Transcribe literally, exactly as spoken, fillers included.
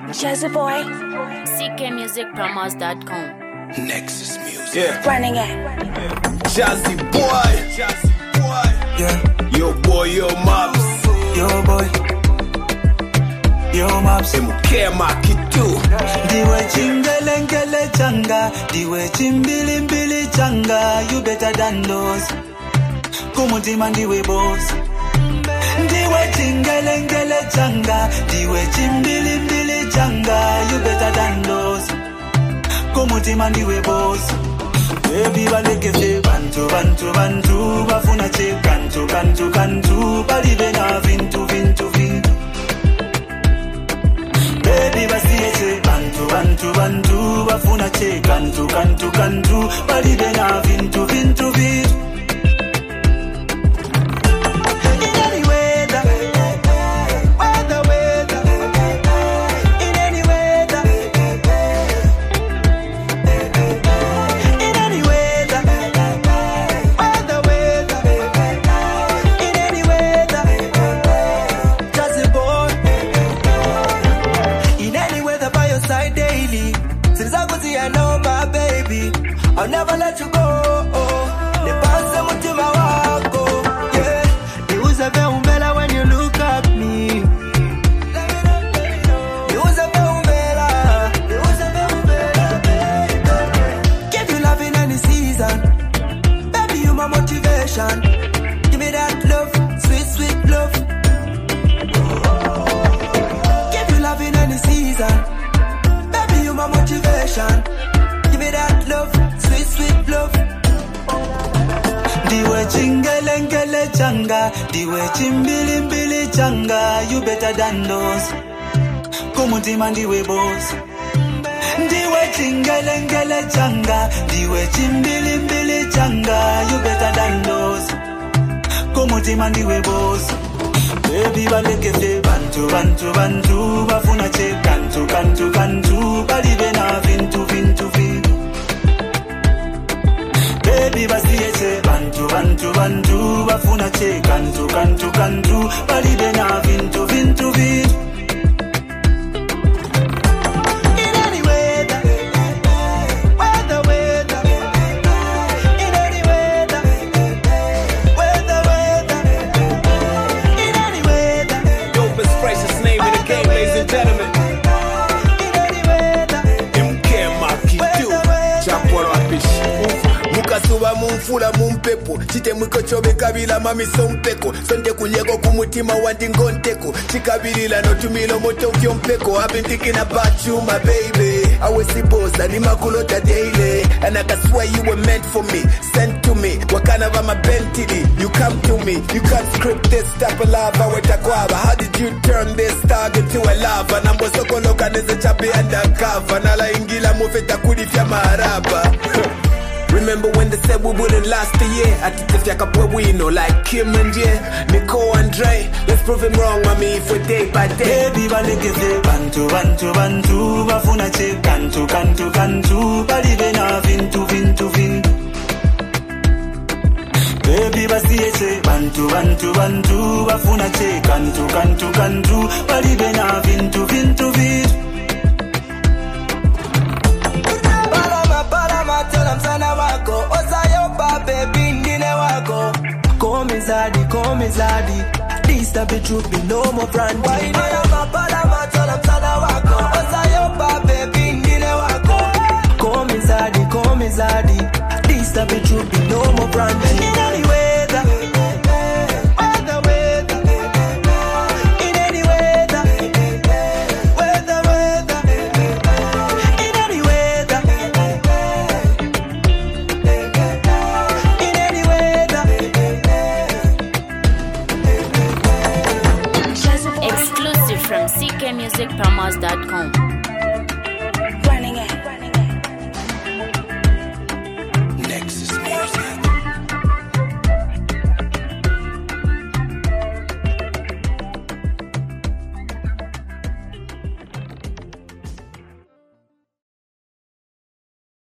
Jazzy Boy. C K Music Promos dot com. Nexus Music. Yeah. Running it. Jazzy Boy. Jazzy Boy. Yeah. Yo boy, yo mops. Yo boy. Yo mops. Emuke makitu. Diwe chingelengele changa. Diwe chimbili mbili changa. You better than those. Kumutima ndiwe boss. Diwe chingelengele changa. Diwe chimbili mbili changa. You better than those. Kumutima ndiwe boss. Baby baleke fe bantu bantu bantu bafuna che kantu kantu kantu bali bena vintu vintu vintu. Baby basiye che bantu bantu bantu bafuna che kantu kantu kantu bali bena vintu vintu vintu. I'll never let you go. The past mutima wako. Yeah. You use a umbrella when you look at me. You use a umbrella. You use a umbrella, baby. Give you love in any season. Baby, you my motivation. Give me that love, sweet, sweet love. Give you love in any season. Baby, you my motivation. Give me that love. Sweet love. Diwe chingelengele changa. Diwe chimbili mbili changa. You better than those. Kumutima ndiwe boss. Diwe chingelengele changa. Diwe chimbili mbili changa. You better than those. Kumutima ndiwe boss. Baby baleke fe bantu bantu bantu bafuna che kantu kantu kantu bali bena vintu vintu vintu. Baby basiye che bantu bantu bantu bafuna che kantu kantu kantu bali bena vintu vintu vintu. In any weather, weather weather. In any weather, weather weather. In any weather. Dopest prices name in the game, ladies and gentlemen. In any weather. Emuke makitu. Chaporo apishi. Mukasuba mumfula mumpepo chite mwiko chobe kabila mami sompeko sonte kunyego kumutima wandi ngonteko chikabilila no tumilo moto kyompeko. I've been thinking about you my baby. I was supposed to ni makulota daily and I can swear you were meant for me, sent to me. Wakana va mabentili you come to me. You can't script this type of love awetakwaba. How did you turn this dog into a lava? Nambo soko loka neze chapi undercover nala ingila mufeta kudifya maraba. Remember when they said we wouldn't last a year? I think if you we know like Kim and Jay, Nicole and Dre. Let's prove him wrong, mommy, if we're day by day. Baby, baleke fe bantu bantu bantu bafuna che kantu kantu kantu bali bena vintu vintu vintu. Baby, basiye che bantu bantu bantu bafuna che kantu kantu kantu bali bena vintu vintu vintu. Zadi, call me Zadi. This the be truth, be no more brand. Why you never palama tell them sana wako? Osayo pa baby ndine wako. Call me Zadi, call me Zadi. This the be truth, be no more brand.